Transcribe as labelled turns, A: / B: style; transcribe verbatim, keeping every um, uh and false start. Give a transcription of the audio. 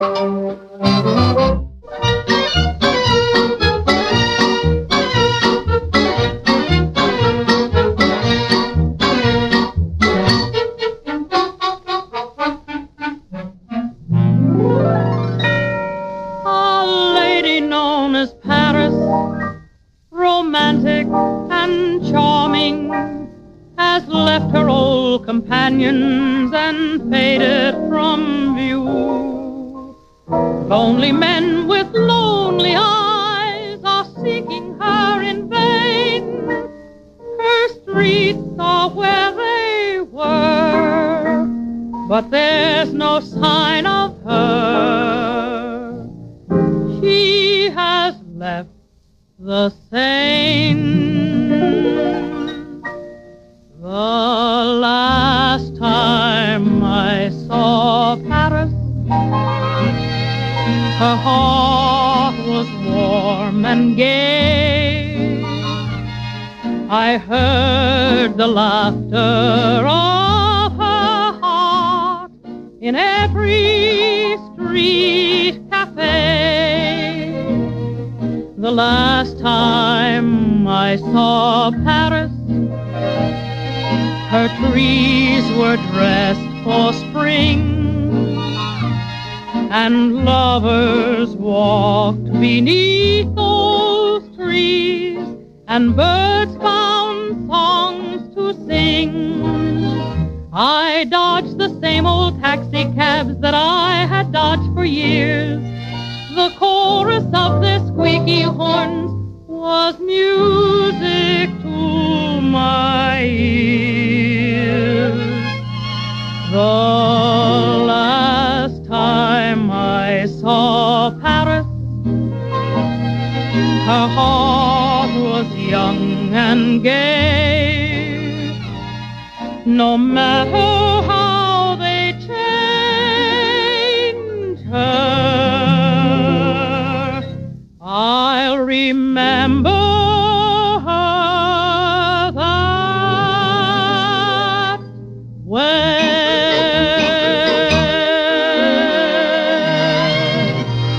A: Known as Paris, romantic and charming, has left her old companions and faded from view. Lonely men with lonely eyes are seeking her in vain. Her streets are where they were, but there's no sign of her. She has left the Seine. The last time I saw Paris, her heart was warm and gay. I heard the laughter of her heart in every street cafe. The last time I saw Paris, her trees were dressed for spring, and lovers walked beneath those trees, and birds found songs to sing. I dodged the same old taxi cabs that I had dodged for years. The chorus of their squeaky horns was music to my ears. The last time I saw Paris, her heart was young and gay. No matter how